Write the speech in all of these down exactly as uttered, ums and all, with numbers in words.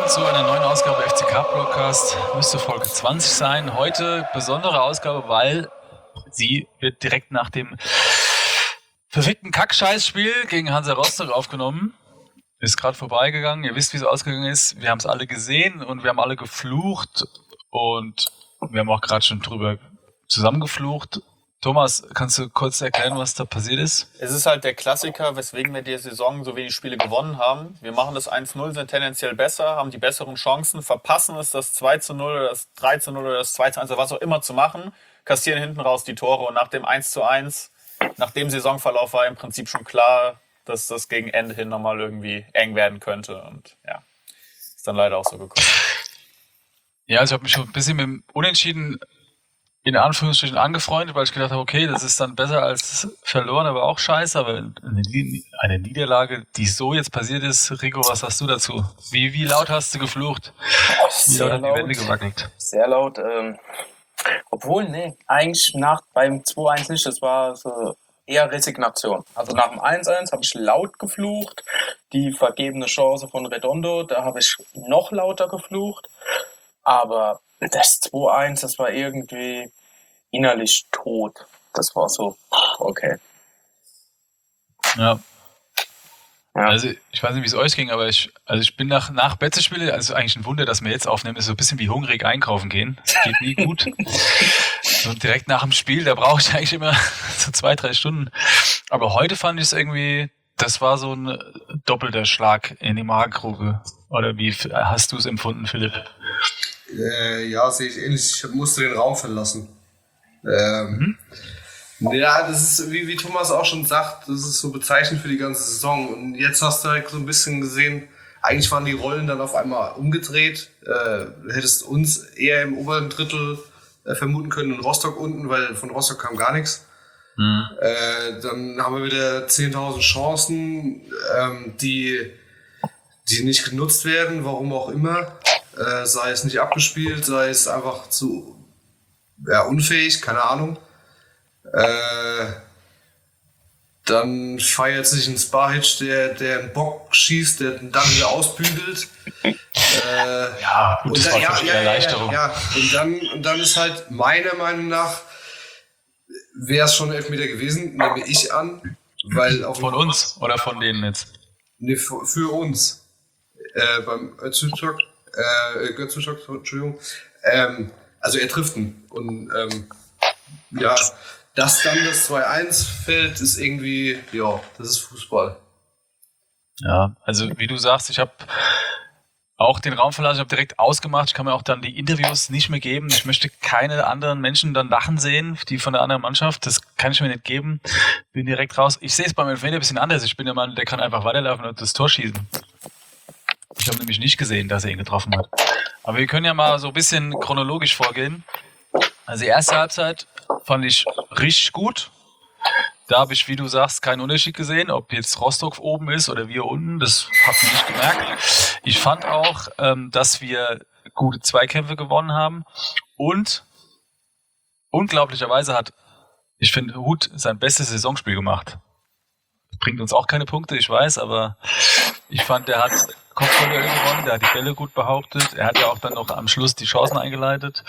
zu einer neuen Ausgabe F C K-Podcast. Müsste Folge zwanzig sein. Heute besondere Ausgabe, weil sie wird direkt nach dem verfickten Kack-Scheiß-Spiel gegen Hansa Rostock aufgenommen. Ist gerade vorbeigegangen. Ihr wisst, wie es ausgegangen ist. Wir haben es alle gesehen und wir haben alle geflucht. Und wir haben auch gerade schon drüber zusammengeflucht. Thomas, kannst du kurz erklären, was da passiert ist? Es ist halt der Klassiker, weswegen wir die Saison so wenig Spiele gewonnen haben. Wir machen das eins null, sind tendenziell besser, haben die besseren Chancen, verpassen es, das zwei zu null oder das drei zu null oder das zwei zu eins oder was auch immer zu machen, kassieren hinten raus die Tore. Und nach dem eins zu eins, nach dem Saisonverlauf war im Prinzip schon klar, dass das gegen Ende hin nochmal irgendwie eng werden könnte. Und ja, ist dann leider auch so gekommen. Ja, also ich habe mich schon ein bisschen mit dem Unentschieden in Anführungsstrichen angefreundet, weil ich gedacht habe, okay, das ist dann besser als verloren, aber auch scheiße. Aber eine, eine Niederlage, die so jetzt passiert ist, Rico, was hast du dazu? Wie, wie laut hast du geflucht? Wie laut hat die Wände gewackelt? Sehr laut. Ähm, obwohl, nee, eigentlich nach beim zwei eins nicht, das war so eher Resignation. Also nach dem eins eins habe ich laut geflucht. Die vergebene Chance von Redondo, da habe ich noch lauter geflucht. Aber das zwei eins, das war irgendwie innerlich tot. Das war so, okay. Ja. ja. Also ich weiß nicht, wie es euch ging, aber ich, also ich bin nach, nach Betze-Spiele, also eigentlich ein Wunder, dass wir jetzt aufnehmen, ist so ein bisschen wie hungrig einkaufen gehen. Das geht nie gut. So direkt nach dem Spiel, da brauche ich eigentlich immer so zwei, drei Stunden. Aber heute fand ich es irgendwie, das war so ein doppelter Schlag in die Magengrube. Oder wie hast du es empfunden, Philipp? Äh, ja, sehe ich ähnlich. Ich musste den Raum verlassen. Ähm, mhm. Ja, das ist, wie, wie Thomas auch schon sagt, das ist so bezeichnend für die ganze Saison. Und jetzt hast du halt so ein bisschen gesehen, eigentlich waren die Rollen dann auf einmal umgedreht. Äh, du hättest uns eher im oberen Drittel äh, vermuten können und Rostock unten, weil von Rostock kam gar nichts. Mhm. Äh, dann haben wir wieder zehntausend Chancen, ähm, die, die nicht genutzt werden, warum auch immer. Äh, sei es nicht abgespielt, sei es einfach zu ja, unfähig, keine Ahnung. Äh, dann feiert sich ein Spahic, der, der einen Bock schießt, der dann wieder ausbügelt. Äh, ja, gut, das dann, war ja, schon ja, eine ja, Erleichterung. Ja, ja. Und, dann, und dann ist halt meiner Meinung nach, wäre es schon ein Elfmeter gewesen, nehme ich an. Weil auf von uns oder von denen jetzt? Ne, für, für uns. Äh, beim Öztürk. Äh, Götzenstock, Entschuldigung. Ähm, also er trifft ihn. Und ähm, ja, dass dann das zwei eins fällt, ist irgendwie, ja, das ist Fußball. Ja, also wie du sagst, ich habe auch den Raum verlassen, ich habe direkt ausgemacht, ich kann mir auch dann die Interviews nicht mehr geben. Ich möchte keine anderen Menschen dann lachen sehen, die von der anderen Mannschaft. Das kann ich mir nicht geben. Bin direkt raus. Ich sehe es beim Elfmeter ein bisschen anders. Ich bin der Mann, der kann einfach weiterlaufen und das Tor schießen. Ich habe nämlich nicht gesehen, dass er ihn getroffen hat. Aber wir können ja mal so ein bisschen chronologisch vorgehen. Also die erste Halbzeit fand ich richtig gut. Da habe ich, wie du sagst, keinen Unterschied gesehen, ob jetzt Rostock oben ist oder wir unten. Das hat man nicht gemerkt. Ich fand auch, ähm, dass wir gute Zweikämpfe gewonnen haben. Und unglaublicherweise hat, ich finde, Huth sein bestes Saisonspiel gemacht. Bringt uns auch keine Punkte, ich weiß, aber ich fand, der hat Kopfballduell gewonnen, der hat die Bälle gut behauptet. Er hat ja auch dann noch am Schluss die Chancen eingeleitet.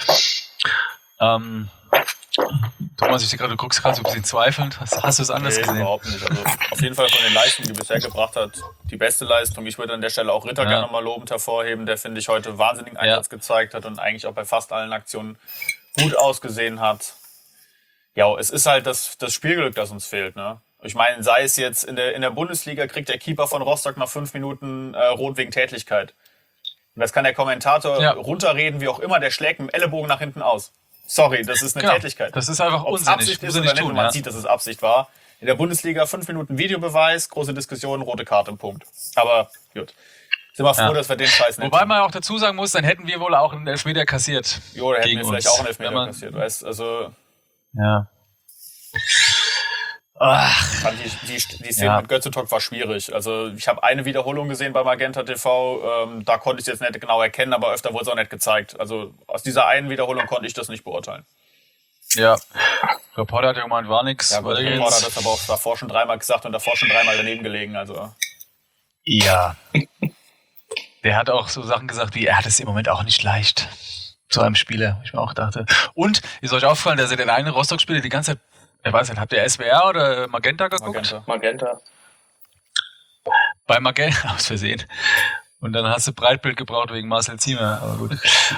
Ähm, Thomas, ich sehe gerade, du guckst gerade so ein bisschen zweifelnd. Hast, hast du es anders nee, gesehen? Überhaupt nicht. Also auf jeden Fall von den Leistungen, die bisher gebracht hat, die beste Leistung. Ich würde an der Stelle auch Ritter ja. gerne nochmal lobend hervorheben, der, finde ich, heute wahnsinnigen Einsatz ja. gezeigt hat und eigentlich auch bei fast allen Aktionen gut ausgesehen hat. Ja, es ist halt das, das Spielglück, das uns fehlt, ne? Ich meine, sei es jetzt in der, in der Bundesliga, kriegt der Keeper von Rostock nach fünf Minuten äh, rot wegen Tätlichkeit. Und das kann der Kommentator ja. runterreden, wie auch immer, der schlägt mit dem Ellenbogen nach hinten aus. Sorry, das ist eine genau. Tätlichkeit. Das ist einfach Ob's unsinnig. Absicht ist oder nicht, tun, wenn man ja. sieht, dass es Absicht war. In der Bundesliga fünf Minuten Videobeweis, große Diskussion, rote Karte, Punkt. Aber gut. Sind wir froh, ja. dass wir den Scheiß nicht Wobei man auch dazu sagen muss, dann hätten wir wohl auch einen Elfmeter kassiert. Jo, da hätten wir vielleicht uns. auch einen Elfmeter man, kassiert, weißt also. Ja. Ach. Die, die, die Szene ja. mit Götze-Talk war schwierig. Also ich habe eine Wiederholung gesehen bei Magenta T V. Ähm, da konnte ich es jetzt nicht genau erkennen, aber öfter wurde es auch nicht gezeigt. Also aus dieser einen Wiederholung konnte ich das nicht beurteilen. Ja. Reporter hat ja gemeint, war nix. Ja, gut, der Reporter hat das aber auch davor schon dreimal gesagt und davor schon dreimal daneben gelegen. Also. Ja. der hat auch so Sachen gesagt wie, er hat es im Moment auch nicht leicht. Zu einem Spieler, wo ich mir auch dachte. Und ist euch aufgefallen, dass er den einen Rostock-Spieler die ganze Zeit, ich weiß nicht, habt ihr S W R oder Magenta geguckt? Magenta. Magenta. Bei Magenta, aus Versehen. Und dann hast du Breitbild gebraucht wegen Marcel Ziemer, aber gut.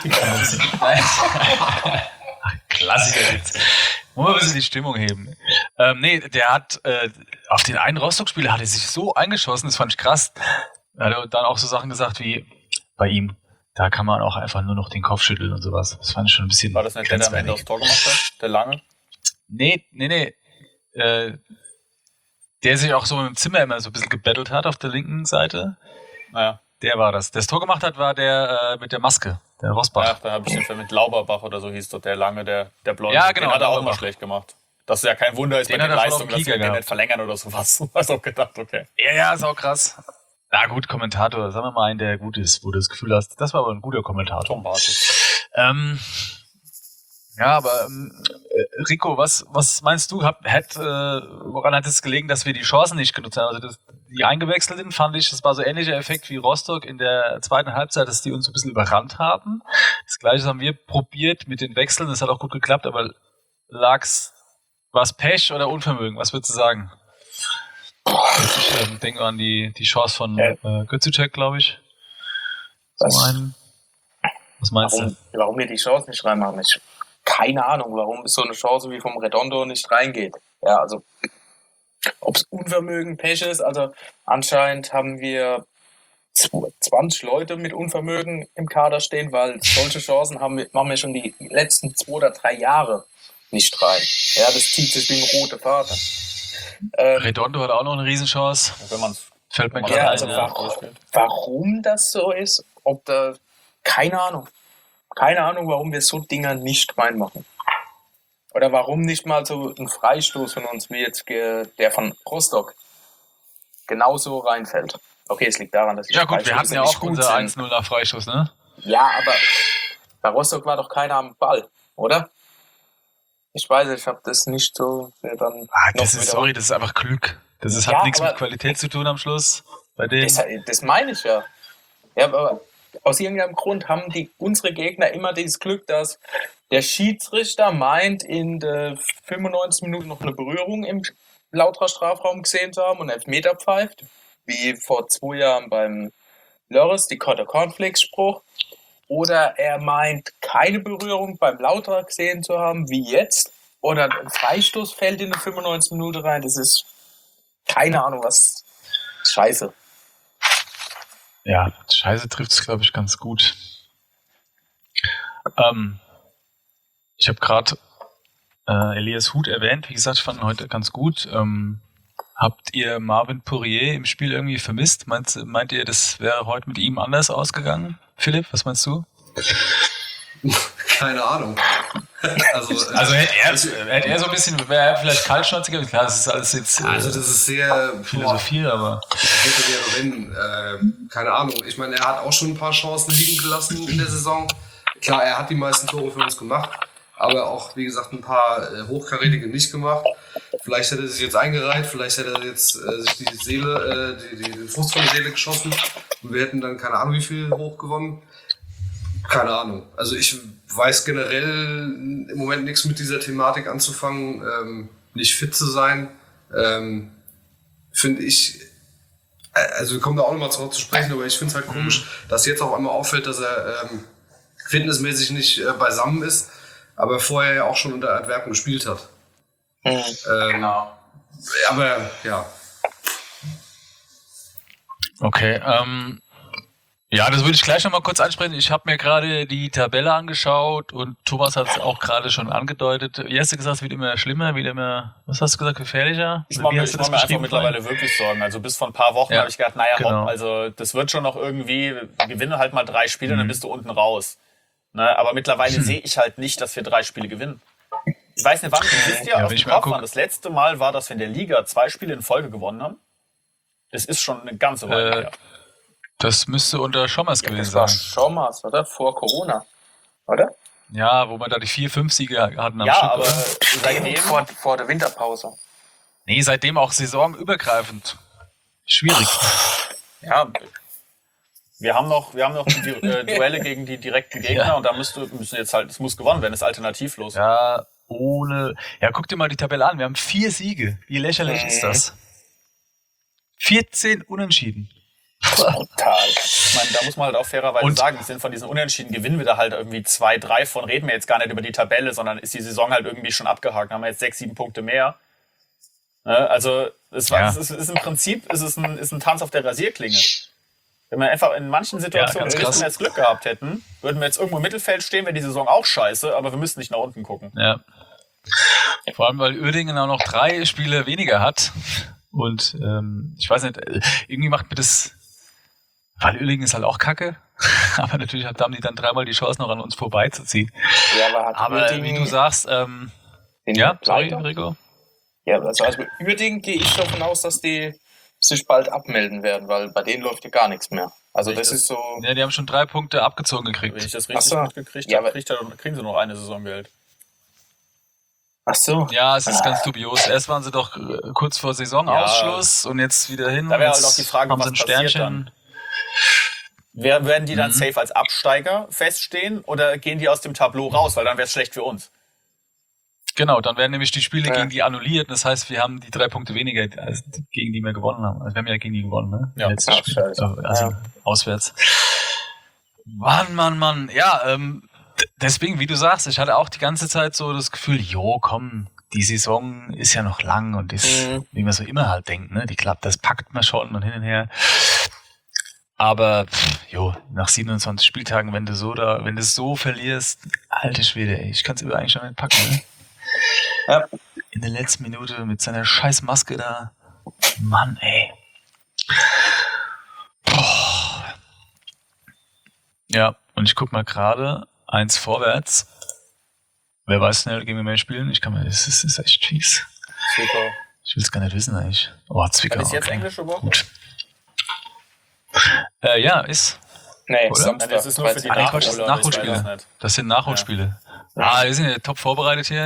Klassiker Witz. Muss man ein bisschen die Stimmung heben. Ähm, nee, der hat, äh, auf den einen Rostock-Spieler hat er sich so eingeschossen, das fand ich krass. Er hat dann auch so Sachen gesagt wie, bei ihm, da kann man auch einfach nur noch den Kopf schütteln und sowas. Das fand ich schon ein bisschen. War das nicht der, der am Ende aufs Tor gemacht hat? Der Lange? Nee, nee, nee. Äh, der sich auch so im Zimmer immer so ein bisschen gebettelt hat auf der linken Seite. Naja. Der war das. Der das Tor gemacht hat, war der äh, mit der Maske, der Rosbach. Ach, da habe ich den Film mit Lauberbach oder so hieß doch, der Lange, der, der Blonde. Ja, genau. Den hat er auch Lauberbach. mal schlecht gemacht. Das ist ja kein Wunder ist Den bei hat den er voll Leistungen, auf dass den wir den Kieker nicht verlängern oder sowas. Du hast auch gedacht, okay. Ja, ja, ist auch krass. Na gut, Kommentator, sagen wir mal einen, der gut ist, wo du das Gefühl hast, das war aber ein guter Kommentator. Tom Bartels. Ähm, ja, aber ähm, Rico, was, was meinst du? Hab, hat, äh, woran hat es gelegen, dass wir die Chancen nicht genutzt haben? Also das, die Eingewechselten fand ich, das war so ähnlicher Effekt wie Rostock in der zweiten Halbzeit, dass die uns ein bisschen überrannt haben. Das Gleiche haben wir probiert mit den Wechseln, das hat auch gut geklappt, aber lag's, war's Pech oder Unvermögen? Was würdest du sagen? Ich ähm, denke an die, die Chance von Ja. äh, Götzicek, glaube ich. Was? So einen. Was meinst Warum, du? warum wir die Chance nicht reinmachen? Ich, keine Ahnung, warum so eine Chance wie vom Redondo nicht reingeht. Ja, also ob es Unvermögen, Pech ist, also anscheinend haben wir zwanzig Leute mit Unvermögen im Kader stehen, weil solche Chancen haben wir, machen wir schon die letzten zwei oder drei Jahre nicht rein. Ja, das zieht sich wie ein roter Faden. Ähm, Redondo hat auch noch eine Riesenchance. Wenn man's, Fällt mir wenn man's gerade Ja, ein. also ja, warum, durchspielt. warum das so ist, ob da, keine Ahnung. Keine Ahnung, warum wir so Dinger nicht reinmachen. Oder warum nicht mal so ein Freistoß von uns, wie jetzt ge- der von Rostock, genauso reinfällt. Okay, es liegt daran, dass die Ja gut, wir Freistöße hatten ja nicht auch gut unser sind. eins null nach Freistoß, ne? Ja, aber bei Rostock war doch keiner am Ball, oder? Ich weiß, ich habe das nicht so sehr dann Ah, noch das ist, wieder- sorry, das ist einfach Glück. Das ist, Ja, hat nichts aber- mit Qualität zu tun am Schluss. Bei denen. Das, das meine ich ja. Ja, aber aus irgendeinem Grund haben die unsere Gegner immer dieses Glück, dass der Schiedsrichter meint, in der fünfundneunzig Minuten noch eine Berührung im Lauterer Strafraum gesehen zu haben und Elfmeter pfeift, wie vor zwei Jahren beim Lörres, die Cornflakes-Spruch. Oder er meint, keine Berührung beim Lauterer gesehen zu haben, wie jetzt. Oder ein Freistoß fällt in der fünfundneunzig Minuten rein. Das ist keine Ahnung, was. Scheiße. Ja, Scheiße trifft es, glaube ich, ganz gut. Ähm, ich habe gerade äh, Elias Huth erwähnt. Wie gesagt, ich fand ihn heute ganz gut. Ähm, habt ihr Marvin Poirier im Spiel irgendwie vermisst? Meint, meint ihr, das wäre heute mit ihm anders ausgegangen? Philipp, was meinst du? Keine Ahnung. Also, Also hätte er, hätte er so ein bisschen, wäre er vielleicht kaltschnäuziger? Klar, das ist alles jetzt äh, also das ist sehr Philosophie, aber hätte wäre wenn, äh, keine Ahnung. Ich meine, er hat auch schon ein paar Chancen liegen gelassen in der Saison. Klar, er hat die meisten Tore für uns gemacht, aber auch, wie gesagt, ein paar äh, hochkarätige nicht gemacht. Vielleicht hätte er sich jetzt eingereiht, vielleicht hätte er jetzt äh, sich die Seele, äh, die, die, den Frust von der Seele geschossen und wir hätten dann keine Ahnung, wie viel hoch gewonnen. Keine Ahnung. Also ich weiß generell im Moment nichts mit dieser Thematik anzufangen, ähm, nicht fit zu sein. Ähm, finde ich, also wir kommen da auch nochmal drauf zu sprechen, aber ich finde es halt komisch, dass jetzt auf einmal auffällt, dass er ähm, fitnessmäßig nicht äh, beisammen ist, aber vorher ja auch schon unter Antwerpen gespielt hat. Mhm. Ähm, Genau. Aber ja, okay. Ähm, ja, das würde ich gleich nochmal kurz ansprechen. Ich habe mir gerade die Tabelle angeschaut und Thomas hat es auch gerade schon angedeutet. Wie hast du gesagt, es wird immer schlimmer, wird immer, was hast du gesagt, gefährlicher? Ich Oder mache wie mir, hast ich du mach das mir einfach beschrieben mittlerweile wirklich Sorgen. Also bis vor ein paar Wochen Ja, habe ich gedacht, naja, genau. hopp, also das wird schon noch irgendwie, wir gewinnen halt mal drei Spiele und dann Mhm. bist du unten raus. Ne, aber mittlerweile sehe ich halt nicht, dass wir drei Spiele gewinnen. Ich weiß nicht, wann, wisst ihr Ja, aus wenn dem ich mir Kopf, anguck- wann das letzte Mal war, dass wir in der Liga zwei Spiele in Folge gewonnen haben? Das ist schon eine ganze Weile Äh, her. Das müsste unter Schommers Ja, gewesen das war sein. schon mal, oder? Vor Corona. Oder? Ja, wo wir da die vier, fünf Siege hatten am Ja, Stück. aber oder? seitdem, Vor, vor der Winterpause. Nee, seitdem auch saisonübergreifend. Schwierig. ja, Wir haben noch, wir haben noch die äh, Duelle gegen die direkten Gegner ja. und da müsste, müssen jetzt halt, es muss gewonnen werden, es ist alternativlos. Ja, ohne. Ja, guck dir mal die Tabelle an. Wir haben vier Siege. Wie lächerlich mhm. ist das? vierzehn Unentschieden. Total. Ich meine, da muss man halt auch fairerweise und sagen, sind von diesen Unentschieden gewinnen wir da halt irgendwie zwei, drei von, reden wir jetzt gar nicht über die Tabelle, sondern ist die Saison halt irgendwie schon abgehakt. Haben wir jetzt sechs, sieben Punkte mehr. Also, es, war, ja. es, ist, es ist im Prinzip, es ist ein, ist ein Tanz auf der Rasierklinge. Wenn wir einfach in manchen Situationen ja, ein jetzt Glück gehabt hätten, würden wir jetzt irgendwo im Mittelfeld stehen, wäre die Saison auch scheiße, aber wir müssen nicht nach unten gucken. Ja. Vor allem, weil Uerdingen auch noch drei Spiele weniger hat. Und ähm, ich weiß nicht, irgendwie macht mir das, weil Uerdingen ist halt auch kacke, aber natürlich haben die dann dreimal die Chance, noch an uns vorbeizuziehen. Ja, aber hat aber wie du sagst, ähm, ja, sorry, Rico. Ja, also, also mit Uerdingen gehe ich davon aus, dass die sich bald abmelden werden, weil bei denen läuft ja gar nichts mehr. Also das, das ist so... Ja, die haben schon drei Punkte abgezogen gekriegt. Wenn ich das richtig so. mitgekriegt ja, habe, kriegen sie noch eine Saison Geld. Ach so. Ja, es ist ah. ganz dubios. Erst waren sie doch kurz vor Saisonausschluss ja. und jetzt wieder hin. Da wäre halt auch die Frage, haben was sie ein Sternchen. Dann? Wer, werden die dann mhm. safe als Absteiger feststehen oder gehen die aus dem Tableau raus? Weil dann wäre es schlecht für uns. Genau, dann werden nämlich die Spiele ja. gegen die annulliert. Das heißt, wir haben die drei Punkte weniger, als die, gegen die wir gewonnen haben. Also wir haben ja gegen die gewonnen, ne? Ja, letztes Spiel. Also, also ja. auswärts. Mann, Mann, Mann. Ja, ähm, deswegen, wie du sagst, ich hatte auch die ganze Zeit so das Gefühl, jo, komm, die Saison ist ja noch lang und ist, mhm. wie man so immer halt denkt, ne? Die klappt, das packt man schon und hin und her. Aber, pff, jo, nach siebenundzwanzig Spieltagen, wenn du so da, wenn du so verlierst, alte Schwede, ey, ich kann es eigentlich schon nicht packen, ne? Ja. In der letzten Minute mit seiner scheiß Maske da. Mann, ey. Boah. Ja, und ich guck mal gerade eins vorwärts. Wer weiß schnell gegen mehr spielen? Ich kann mir, das ist, das ist echt fies. Zwickau. Ich will es gar nicht wissen eigentlich. Oh, Zwickau. Ist jetzt okay. englische Woche? Gut. Äh, ja, ist. Nee, Samstag. Das ist nur für die ah, Nachholspiele. Nachholspiele. Das sind Nachholspiele. Ja. Ah, wir sind ja top vorbereitet hier.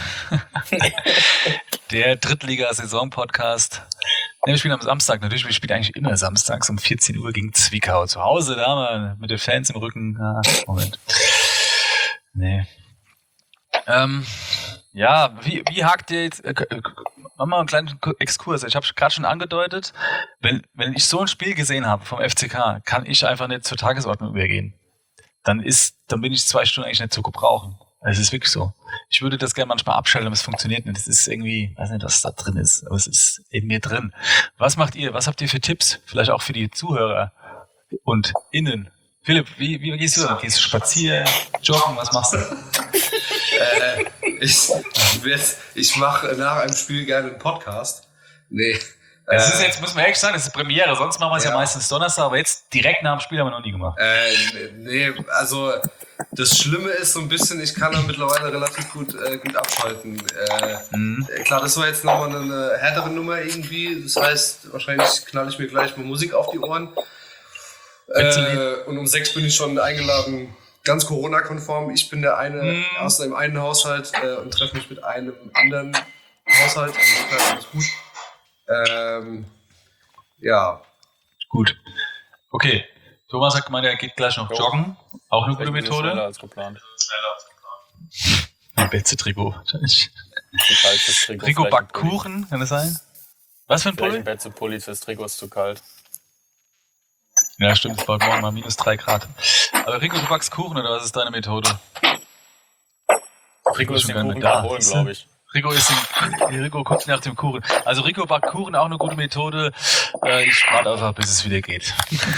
Der Drittliga-Saison-Podcast. Ja, wir spielen am Samstag. Natürlich, wir spielen eigentlich immer samstags um vierzehn Uhr gegen Zwickau. Zu Hause, da mal mit den Fans im Rücken. Ah, Moment. Nee. Ähm, ja, wie, wie hakt ihr jetzt... Äh, machen wir einen kleinen Exkurs. Ich habe gerade schon angedeutet, wenn, wenn ich so ein Spiel gesehen habe vom F C K, kann ich einfach nicht zur Tagesordnung übergehen. Dann ist, dann bin ich zwei Stunden eigentlich nicht zu gebrauchen. Es ist wirklich so. Ich würde das gerne manchmal abschalten, aber es funktioniert nicht. Das ist irgendwie, weiß nicht, was da drin ist, aber es ist in mir drin. Was macht ihr? Was habt ihr für Tipps? Vielleicht auch für die Zuhörer und Innen. Philipp, wie, wie gehst du? Gehst du spazieren, joggen? Was machst du? äh, ich ich mache nach einem Spiel gerne einen Podcast. Nee. Das ist jetzt, muss man ehrlich sagen, das ist Premiere. Sonst machen wir es ja. ja meistens Donnerstag, aber jetzt direkt nach dem Spiel haben wir noch nie gemacht. Äh, nee, also das Schlimme ist so ein bisschen, ich kann da mittlerweile relativ gut, äh, gut abschalten. Äh, mhm. Klar, das war jetzt nochmal eine härtere Nummer irgendwie. Das heißt, wahrscheinlich knall ich mir gleich mal Musik auf die Ohren. Äh, und um sechs bin ich schon eingeladen, ganz Corona-konform. Ich bin der eine mhm. aus einem einen Haushalt äh, und treffe mich mit einem anderen Haushalt. Also alles gut. Ähm, ja. Gut. Okay. Thomas hat gemeint, er geht gleich noch jo. joggen. Auch eine gute Methode. Schneller als geplant. Schneller als geplant. Ein Betze-Trikot. Trikot. Rico backt Kuchen, kann das sein? Was für ein Pulli? Ein Betze-Pulli fürs Trikot ist zu kalt. Ja, stimmt. Es war morgen mal minus drei Grad. Aber Rico, du backst Kuchen oder was ist deine Methode? Rico ist den Kuchen gerade holen, glaube ich. Rico ist in, Rico guckt nach dem Kuchen. Also Rico backt Kuchen, auch eine gute Methode. Äh, ich warte einfach, bis es wieder geht.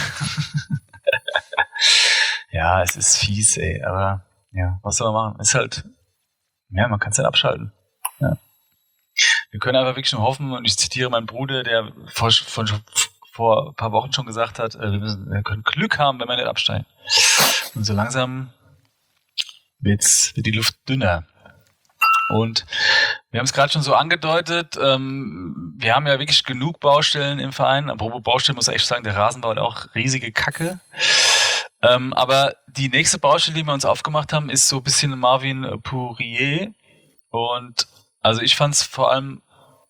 Ja, es ist fies, ey. Aber ja, was soll man machen? Ist halt, ja, man kann es halt abschalten. Ja. Wir können einfach wirklich nur hoffen, und ich zitiere meinen Bruder, der vor, von, vor ein paar Wochen schon gesagt hat, wir, müssen, wir können Glück haben, wenn wir nicht absteigen. Und so langsam wird's, wird die Luft dünner. Und wir haben es gerade schon so angedeutet, ähm, wir haben ja wirklich genug Baustellen im Verein. Apropos Baustellen, muss ich echt sagen, der Rasenbau hat auch riesige Kacke. Ähm, aber die nächste Baustelle, die wir uns aufgemacht haben, ist so ein bisschen Marvin Pourier. Und also ich fand es vor allem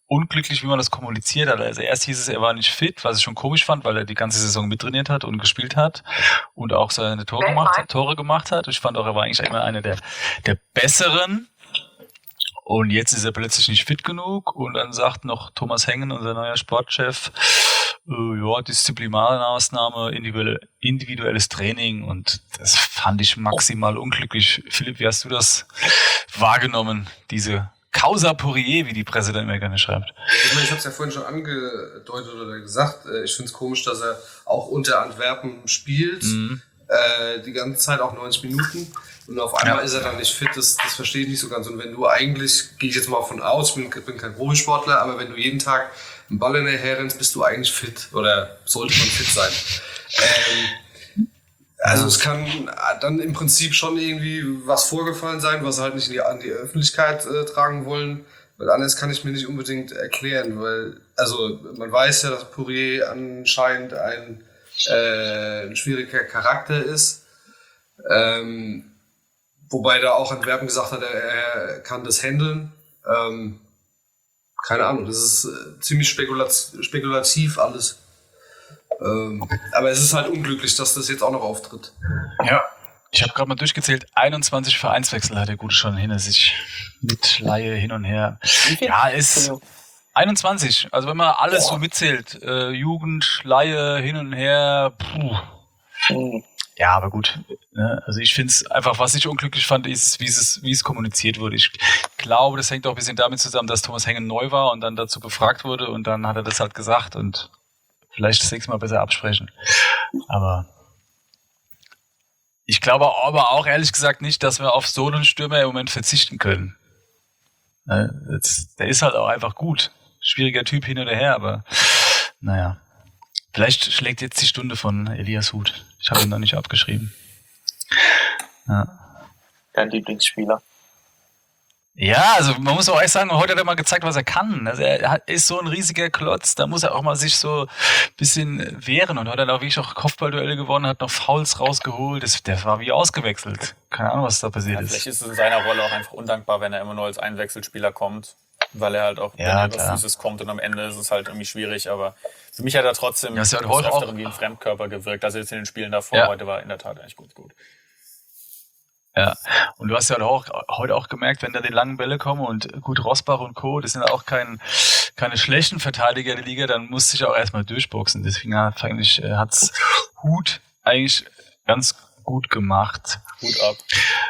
unglücklich, wie man das kommuniziert hat. Also erst hieß es, er war nicht fit, was ich schon komisch fand, weil er die ganze Saison mittrainiert hat und gespielt hat und auch seine Tore gemacht, Tore gemacht hat. Ich fand auch, er war eigentlich immer einer der, der Besseren. Und jetzt ist er plötzlich nicht fit genug und dann sagt noch Thomas Hengen, unser neuer Sportchef, äh, ja, Disziplinarmaßnahme, individuelle, individuelles Training, und das fand ich maximal unglücklich. Philipp, wie hast du das wahrgenommen, diese Causa Poirier, wie die Presse dann immer gerne schreibt? Ich meine, ich habe es ja vorhin schon angedeutet oder gesagt, ich finde es komisch, dass er auch unter Antwerpen spielt, mhm. äh, die ganze Zeit auch neunzig Minuten. Und auf einmal ja. ist er dann nicht fit, das, das verstehe ich nicht so ganz. Und wenn du eigentlich, gehe ich jetzt mal von aus, ich bin, bin kein Profisportler, aber wenn du jeden Tag einen Ball in der Her rennst, bist du eigentlich fit oder sollte man fit sein. Ähm, also es kann dann im Prinzip schon irgendwie was vorgefallen sein, was sie halt nicht in die, an die Öffentlichkeit äh, tragen wollen, weil anders kann ich mir nicht unbedingt erklären, weil, also man weiß ja, dass Poirier anscheinend ein, äh, ein schwieriger Charakter ist. Ähm, Wobei da auch Antwerpen gesagt hat, er, er kann das handeln. Ähm, keine Ahnung, das ist äh, ziemlich spekulativ, spekulativ alles. Ähm, aber es ist halt unglücklich, dass das jetzt auch noch auftritt. Ja, ich habe gerade mal durchgezählt, einundzwanzig Vereinswechsel hat der Gute schon hinter sich. Mit Laie hin und her. Ja, ist einundzwanzig. Also wenn man alles oh. so mitzählt, äh, Jugend, Laie, hin und her, puh. Oh. Ja, aber gut. Ne? Also ich finde es einfach, was ich unglücklich fand, ist, wie es, wie es kommuniziert wurde. Ich glaube, das hängt auch ein bisschen damit zusammen, dass Thomas Hengen neu war und dann dazu befragt wurde und dann hat er das halt gesagt und vielleicht das nächste Mal besser absprechen. Aber ich glaube aber auch ehrlich gesagt nicht, dass wir auf so einen Stürmer im Moment verzichten können. Ne? Der ist halt auch einfach gut. Schwieriger Typ hin oder her, aber naja. Vielleicht schlägt jetzt die Stunde von Elias Huth. Ich habe ihn noch nicht abgeschrieben. Ja. Dein Lieblingsspieler? Ja, also man muss auch echt sagen, heute hat er mal gezeigt, was er kann. Also er ist so ein riesiger Klotz, da muss er auch mal sich so ein bisschen wehren. Und heute hat er auch wirklich auch Kopfballduelle gewonnen, hat noch Fouls rausgeholt. Das, der war wie ausgewechselt. Keine Ahnung, was da passiert ja, ist. Vielleicht ist es in seiner Rolle auch einfach undankbar, wenn er immer nur als Einwechselspieler kommt. Weil er halt auch ja, über Physis kommt und am Ende ist es halt irgendwie schwierig. Aber für mich hat er trotzdem ja, des halt Öfteren wie ein Fremdkörper gewirkt. Also jetzt in den Spielen davor, ja. Heute war in der Tat eigentlich gut, gut. Ja, und du hast ja auch, heute auch gemerkt, wenn da die langen Bälle kommen und gut, Rosbach und Co., das sind auch kein, keine schlechten Verteidiger der Liga, dann musst du dich auch erstmal durchboxen. Deswegen hat eigentlich, hat's Huth eigentlich ganz gut gemacht. Hut ab.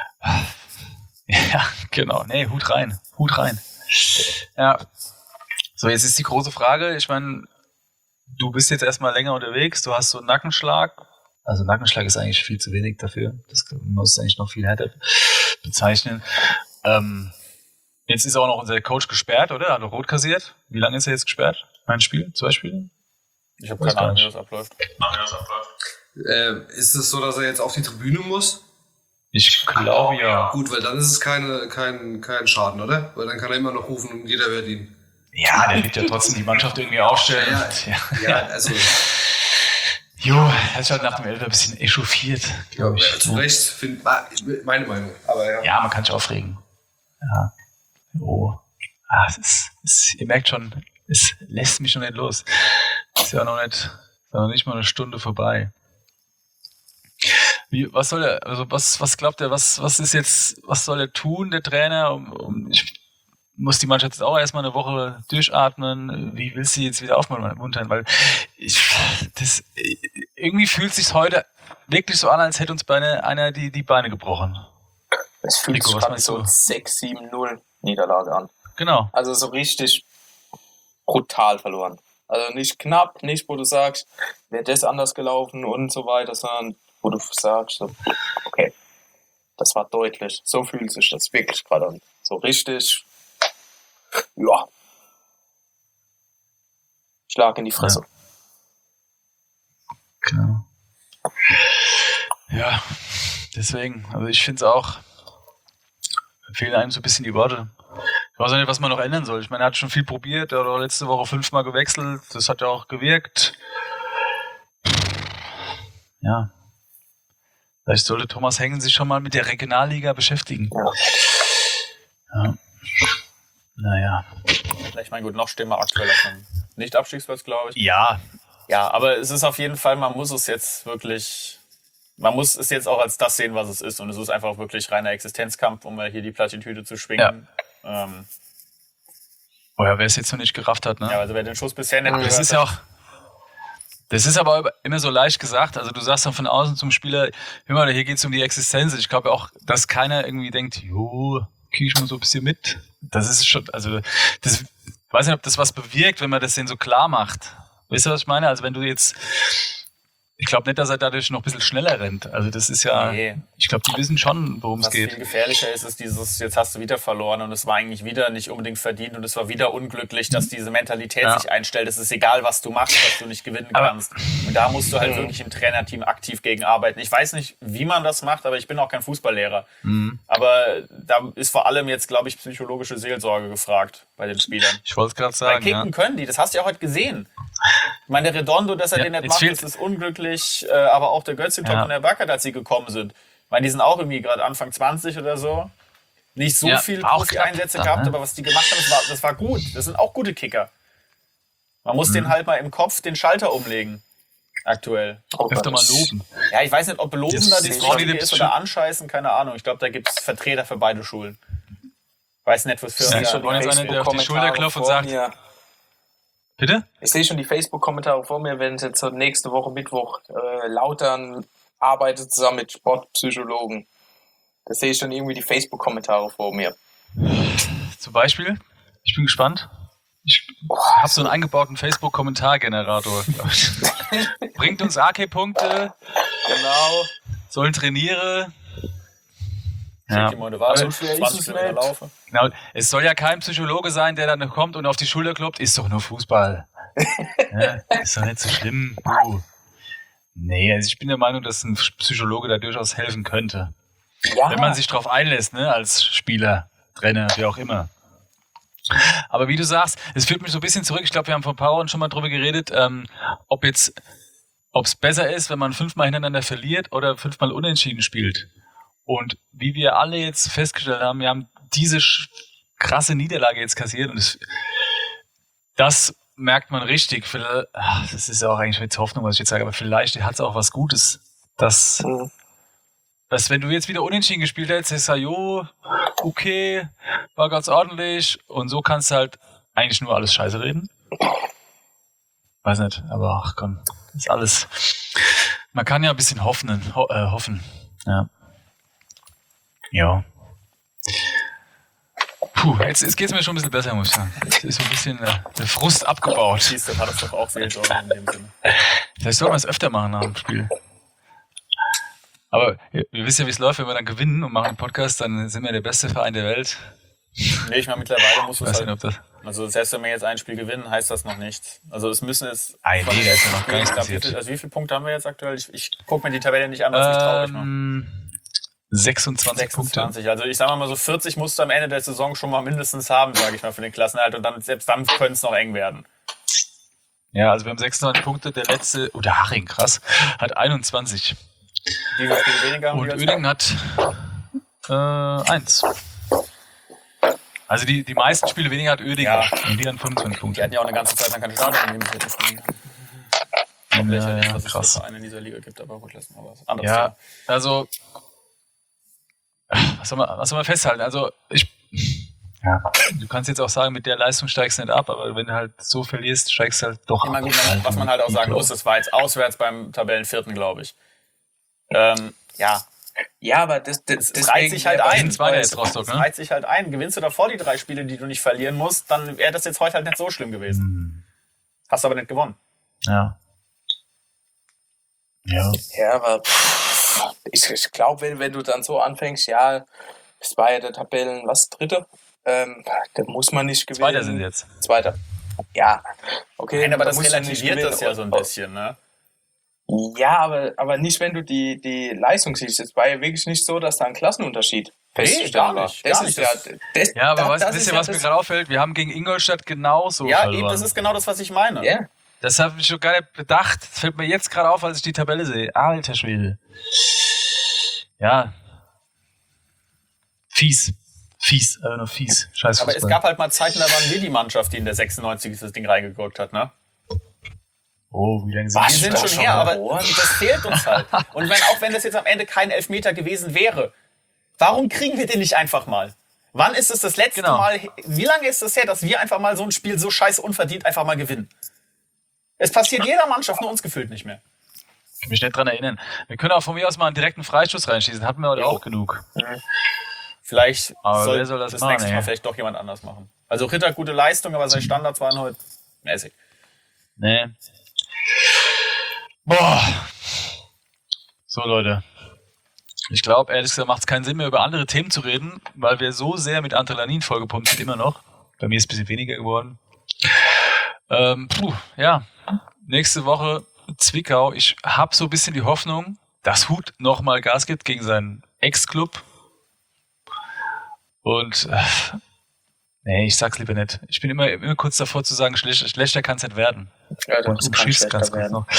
Ja, genau. Nee, Hut rein. Hut rein. Ja. So, jetzt ist die große Frage, ich meine, du bist jetzt erstmal länger unterwegs, du hast so einen Nackenschlag. Also Nackenschlag ist eigentlich viel zu wenig dafür. Das muss eigentlich noch viel härter bezeichnen. Ähm, jetzt ist auch noch unser Coach gesperrt, oder? Hat er rot kassiert. Wie lange ist er jetzt gesperrt? Ein Spiel? Zwei Spiele? Ich habe keine Ahnung, wie das abläuft. Äh, ist es so, dass er jetzt auf die Tribüne muss? Ich glaube ja. Gut, weil dann ist es keine, kein, kein Schaden, oder? Weil dann kann er immer noch rufen und jeder hört ihn. Ja, der wird ja trotzdem die Mannschaft irgendwie aufstellen. Ja, ja. ja also... Jo, er ist halt nach dem Elfer ein bisschen echauffiert, glaube ich. Ja, zu Recht, find, meine Meinung. Aber ja. ja, man kann sich aufregen. Ja. Oh. Ah, es ist, es, ihr merkt schon, es lässt mich schon nicht los. Ist ja noch nicht, ist ja noch nicht mal eine Stunde vorbei. Wie, was soll er, also was, was glaubt er, was, was ist jetzt, was soll er tun, der Trainer? Um, um, ich muss die Mannschaft jetzt auch erstmal eine Woche durchatmen. Wie willst du jetzt wieder aufmuntern? Weil ich, das, irgendwie fühlt es sich heute wirklich so an, als hätte uns Beine, einer die, die Beine gebrochen. Es fühlt Nico, sich gerade so sechs sieben null Niederlage an. Genau. Also so richtig brutal verloren. Also nicht knapp, nicht wo du sagst, wäre das anders gelaufen und so weiter, sondern wo du sagst, so, okay, das war deutlich. So fühlt sich das wirklich gerade an. So richtig, ja, Schlag in die Fresse. Ja. Genau. Ja, deswegen, also ich finde es auch, fehlen einem so ein bisschen die Worte. Ich weiß auch nicht, was man noch ändern soll. Ich meine, er hat schon viel probiert, er hat letzte Woche fünfmal gewechselt, das hat ja auch gewirkt. Ja. Vielleicht sollte Thomas Hengen sich schon mal mit der Regionalliga beschäftigen. Ja. Ja. Naja. Ich meine, gut, noch stehen wir aktuell auf einem Nicht-Abstiegsplatz, glaube ich. Ja. Ja, aber es ist auf jeden Fall, man muss es jetzt wirklich, man muss es jetzt auch als das sehen, was es ist. Und es ist einfach wirklich reiner Existenzkampf, um mal hier die Plattitüde zu schwingen. Ja. Ähm, oh ja, wer es jetzt noch nicht gerafft hat, ne? Ja, also wer den Schuss bisher nicht das gehört ist ja auch. Das ist aber immer so leicht gesagt. Also du sagst dann von außen zum Spieler, hör mal, hier geht's um die Existenz. Ich glaube auch, dass keiner irgendwie denkt, jo, krieg ich mal so ein bisschen mit. Das ist schon, also das, ich weiß nicht, ob das was bewirkt, wenn man das denen so klar macht. Weißt du, was ich meine? Also wenn du jetzt, ich glaube nicht, dass er dadurch noch ein bisschen schneller rennt. Also das ist ja, Nee. ich glaube, die wissen schon, worum es Was geht. viel gefährlicher ist, ist dieses, jetzt hast du wieder verloren und es war eigentlich wieder nicht unbedingt verdient und es war wieder unglücklich, dass diese Mentalität Ja. sich einstellt. Es ist egal, was du machst, dass du nicht gewinnen Aber- kannst. Und da musst du halt wirklich im Trainerteam aktiv gegen arbeiten. Ich weiß nicht, wie man das macht, aber ich bin auch kein Fußballlehrer. Mhm. Aber da ist vor allem jetzt, glaube ich, psychologische Seelsorge gefragt bei den Spielern. Ich wollte es gerade Weil sagen, ja. kicken können die, das hast du ja heute gesehen. Ich meine, der Redondo, dass er Ja, den nicht jetzt macht, fehlt- das ist unglücklich. Äh, aber auch der Götzitop Ja. und der Backert, als sie gekommen sind. Ich meine, die sind auch irgendwie gerade Anfang zwanzig oder so. Nicht so Ja, viel war auch Profi-Einsätze knapp, gehabt, ne? aber was die gemacht haben, das war, das war gut. Das sind auch gute Kicker. Man muss Mhm. den halt mal im Kopf den Schalter umlegen. Aktuell. Öfter mal loben. Ja, ich weiß nicht, ob beloben Das da die ist Richtige die- ist oder anscheißen, keine Ahnung. Ich glaube, da gibt es Vertreter für beide Schulen. Weiß nicht, was für Ja, ein schon wollen jetzt einer, der auf die Schulter klopft und sagt, Mir. bitte? Ich sehe schon die Facebook-Kommentare vor mir, wenn es jetzt so nächste Woche Mittwoch äh, Lautern arbeitet zusammen mit Sportpsychologen. Da sehe ich schon irgendwie die Facebook-Kommentare vor mir. Zum Beispiel? Ich bin gespannt. Ich habe so einen eingebauten Facebook-Kommentargenerator. glaub ich. Bringt uns A K-Punkte, Genau. sollen trainiere. Ja. Ja. So schwer ist es nicht. laufe. Genau. Es soll ja kein Psychologe sein, der dann kommt und auf die Schulter klopft. Ist doch nur Fußball. Ja, ist doch nicht so schlimm. Uh. Nee, also ich bin der Meinung, dass ein Psychologe da durchaus helfen könnte. Ja, Wenn man sich drauf einlässt, ne, als Spieler, Trainer, wie auch immer. Aber wie du sagst, es führt mich so ein bisschen zurück. Ich glaube, wir haben vor ein paar Wochen schon mal drüber geredet, ähm, ob jetzt, ob es besser ist, wenn man fünfmal hintereinander verliert oder fünfmal unentschieden spielt. Und wie wir alle jetzt festgestellt haben, wir haben diese sch- krasse Niederlage jetzt kassiert und es, das merkt man richtig. Vielleicht- ach, Das ist ja auch eigentlich jetzt Hoffnung, was ich jetzt sage, aber vielleicht hat es auch was Gutes, dass Mhm. dass wenn du jetzt wieder unentschieden gespielt hättest, ist ja, jo, okay, war ganz ordentlich und so kannst du halt eigentlich nur alles scheiße reden. Weiß nicht, aber ach komm, ist alles. Man kann ja ein bisschen hoffen, ho äh, hoffen. Ja. Ja. Puh, jetzt, jetzt geht es mir schon ein bisschen besser, muss ich sagen. Jetzt ist so ein bisschen äh, der Frust abgebaut. Siehst du, hat das doch auch Seelsorge in dem Sinne. Vielleicht sollten wir es öfter machen nach dem Spiel. Aber ihr, ihr wisst ja, wie es läuft, wenn wir dann gewinnen und machen einen Podcast, dann sind wir der beste Verein der Welt. Nee, ich meine, mittlerweile muss Ich es weiß nicht, halt, ob das... also selbst wenn wir jetzt ein Spiel gewinnen, heißt das noch nichts. Also es müssen jetzt... Ei, nee, da ist ja noch gar nichts Ich glaub, wie passiert. viel, also wie viele Punkte haben wir jetzt aktuell? Ich, ich gucke mir die Tabelle nicht an, was mich traurig macht. Ähm, sechsundzwanzig Punkte. sechsundzwanzig. Also ich sage mal so, vierzig musst du am Ende der Saison schon mal mindestens haben, sage ich mal, für den Klassenerhalt. Und dann, selbst dann könnte es noch eng werden. Ja, also wir haben sechsundzwanzig Punkte. Der letzte, oh, der Haching, krass, hat einundzwanzig. Wie viele Spiele weniger haben Und die als Uerdingen hat äh, eins. Also die, die meisten Spiele weniger hat Uerdingen. Ja. Und die haben fünfundzwanzig Die Punkte. hatten ja auch eine ganze Zeit lang keine Stadion, in dem sie hätten spielen können. Ja, Lächerlich, ja, was es für krass. Vereine in dieser Liga gibt, aber gut, lassen wir was. Anderes Ja, Thema. also was soll man, was soll man festhalten? Also ich, ja, du kannst jetzt auch sagen, mit der Leistung steigst du nicht ab, aber wenn du halt so verlierst, steigst du halt doch Immer ab. gut, man, was man halt auch sagen muss, das war jetzt auswärts beim Tabellenvierten, glaube ich. Ähm, ja, Ja, aber das, das, es reiht sich halt ein. Zweiter jetzt Rostock, Es ne? reiht sich halt ein. Gewinnst du davor die drei Spiele, die du nicht verlieren musst, dann wäre das jetzt heute halt nicht so schlimm gewesen. Hm. Hast aber nicht gewonnen. Ja. Ja. Ja, aber pff, ich, ich glaube, wenn, wenn du dann so anfängst, ja, es war ja der Tabellen, was, Dritte? Ähm, da muss man nicht gewinnen. Zweiter sind jetzt. Zweiter. Ja, okay. Nein, aber da das musst du nicht relativiert gewinnen. das ja so ein bisschen, ne? Ja, aber, aber nicht, wenn du die, die Leistung siehst. Es war ja wirklich nicht so, dass da ein Klassenunterschied festzustellen gar war. nicht, Das gar ist nicht. ja, das, Ja, aber da- was, das wisst ist ihr, ja was mir das- gerade auffällt? Wir haben gegen Ingolstadt genauso Ja, verloren. eben, das ist genau das, was ich meine. Ja. Das habe ich schon gar nicht bedacht. Das fällt mir jetzt gerade auf, als ich die Tabelle sehe. Alter Schwede. Ja. Fies. Fies, aber nur fies. Scheiß Aber Fußball. es gab halt mal Zeiten, da waren wir die Mannschaft, die in der sechsundneunzigsten das Ding reingeguckt hat, ne? Oh, wie lange sind Wir die sind da schon schon her, her? aber das fehlt uns halt. Und wenn, auch wenn das jetzt am Ende kein Elfmeter gewesen wäre, warum kriegen wir den nicht einfach mal? Wann ist es das letzte Genau. Mal, wie lange ist es her, dass wir einfach mal so ein Spiel so scheiße unverdient einfach mal gewinnen? Es passiert jeder Mannschaft, nur uns gefühlt nicht mehr. Ich kann mich nicht dran erinnern. Wir können auch von mir aus mal einen direkten Freistoß reinschießen. Hatten wir heute auch genug. Vielleicht Aber soll wer soll das das machen, nächste Mal ey? vielleicht doch jemand anders machen. Also Ritter, gute Leistung, aber seine Standards waren heute mäßig. Nee. Boah. So, Leute. Ich glaube, ehrlich gesagt, macht es keinen Sinn mehr, über andere Themen zu reden, weil wir so sehr mit Adrenalin vollgepumpt sind, immer noch. Bei mir ist es ein bisschen weniger geworden. Ähm, puh, ja. Nächste Woche Zwickau. Ich habe so ein bisschen die Hoffnung, dass Hut nochmal Gas gibt gegen seinen Ex-Club. Und äh, nee, ich sag's lieber nicht. Ich bin immer, immer kurz davor zu sagen, schlechter, schlechter kann es nicht werden. Ja, Und umschießt ganz kurz noch.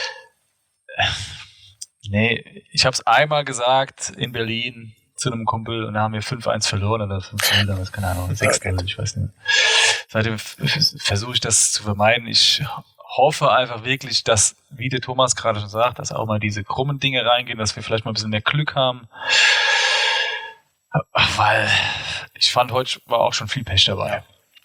Nee, ich habe es einmal gesagt in Berlin zu einem Kumpel und da haben wir fünf eins verloren oder fünf null, damals, keine Ahnung, sechs null, ich weiß nicht. Seitdem f- f- versuche ich das zu vermeiden. Ich hoffe einfach wirklich, dass, wie der Thomas gerade schon sagt, dass auch mal diese krummen Dinge reingehen, dass wir vielleicht mal ein bisschen mehr Glück haben. Weil ich fand, heute war auch schon viel Pech dabei.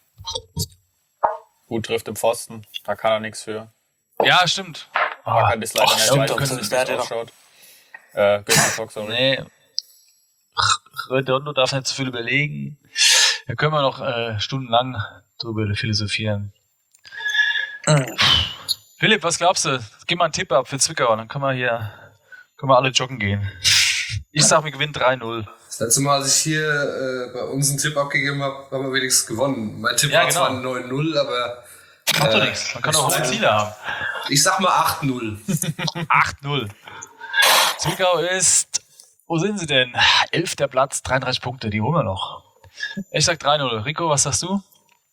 Gut trifft im Pfosten, da kann er nichts für. Ja, stimmt. Man Ah, kann das leider ach, nicht stimmt, weiß, doch, wie das es ist der, der ausschaut. Äh, Götzenbock, sorry. nee. Redondo darf nicht zu viel überlegen. Da können wir noch äh, stundenlang drüber philosophieren. Mhm. Philipp, was glaubst du? Gib mal einen Tipp ab für Zwickau, dann können wir hier können wir alle joggen gehen. Ich sag, wir gewinnen drei null. Das letzte Mal, als ich hier äh, bei uns einen Tipp abgegeben habe, haben wir wenigstens gewonnen. Mein Tipp Ja, war genau. zwar neun null, aber Macht doch Äh, nichts. Man kann auch hohe Ziele haben. ich sag mal acht null. acht null. Zwickau ist, wo sind sie denn? elfter Platz, dreiunddreißig Punkte, die holen wir noch. Ich sag drei null. Rico, was sagst du?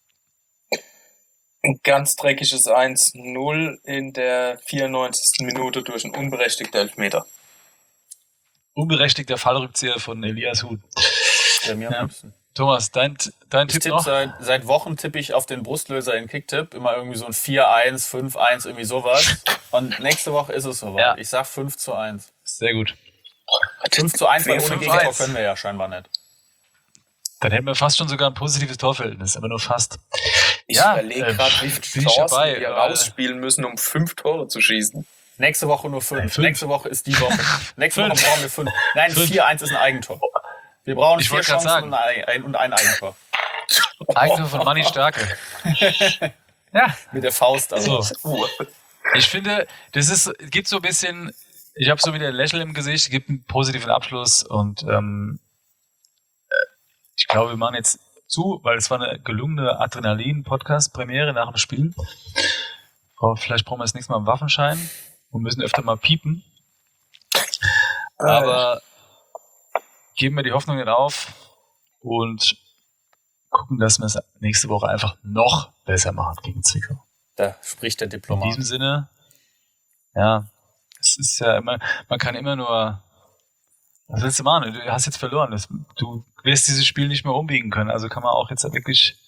Ein ganz dreckiges eins null in der vierundneunzigsten Minute durch einen unberechtigten Elfmeter. Unberechtigter Fallrückzieher von Elias Huth. Bei mir am Ja. liebsten. Thomas, dein, dein Ich Tipp tippe noch? seit, seit Wochen tippe ich auf den Brustlöser in Kicktipp. Immer irgendwie so ein vier eins, fünf eins, irgendwie sowas. Und nächste Woche ist es soweit. Ja. Ich sag fünf zu eins. Sehr gut. fünf zu eins, weil ohne fünf Gegentor eins. können wir ja scheinbar nicht. Dann hätten wir fast schon sogar ein positives Torverhältnis, aber nur fast. Ich Ja, überlege äh, gerade, wie bin viele ich Chancen dabei, wir weil- rausspielen müssen, um fünf Tore zu schießen. Nächste Woche nur fünf. Nein, fünf. Nächste Woche ist die Woche. Nächste Woche Fünf. brauchen wir fünf. Nein, Fünf. vier eins ist ein Eigentor. Wir brauchen Ich vier wollte grad Chancen sagen. und ein, ein, und ein Eigentor. Eigentor von Manni Starke. Ja, Mit der Faust. Also. so. Ich finde, das ist, gibt so ein bisschen, ich habe so wieder ein Lächeln im Gesicht, gibt einen positiven Abschluss und ähm, äh, ich glaube, wir machen jetzt zu, weil es war eine gelungene Adrenalin-Podcast-Premiere nach dem Spiel. Boah, vielleicht brauchen wir das nächste Mal einen Waffenschein und müssen öfter mal piepen. Aber geben wir die Hoffnung nicht auf und gucken, dass wir es nächste Woche einfach noch besser machen gegen Zwickau. Da spricht der In Diplomat. diesem Sinne, ja, es ist ja immer, man kann immer nur, was willst du machen? Du hast jetzt verloren. Das, du wirst dieses Spiel nicht mehr umbiegen können. Also kann man auch jetzt wirklich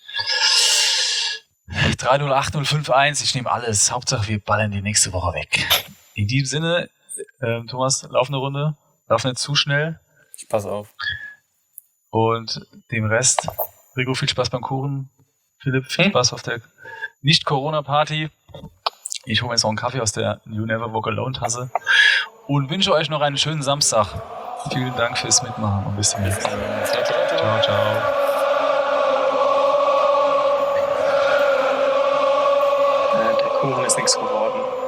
drei null, acht null, fünf eins, ich nehme alles. Hauptsache, wir ballern die nächste Woche weg. In diesem Sinne, äh, Thomas, laufende Runde, lauf nicht zu schnell. Ich pass auf. Und dem Rest, Rico, viel Spaß beim Kuchen. Philipp, viel Hm? Spaß auf der Nicht-Corona-Party. Ich hole mir jetzt noch einen Kaffee aus der You Never Walk Alone Tasse und wünsche euch noch einen schönen Samstag. Vielen Dank fürs Mitmachen und bis zum nächsten Mal. Ciao, ciao, ciao. Ciao, ciao. Äh, der Kuchen ist nichts geworden.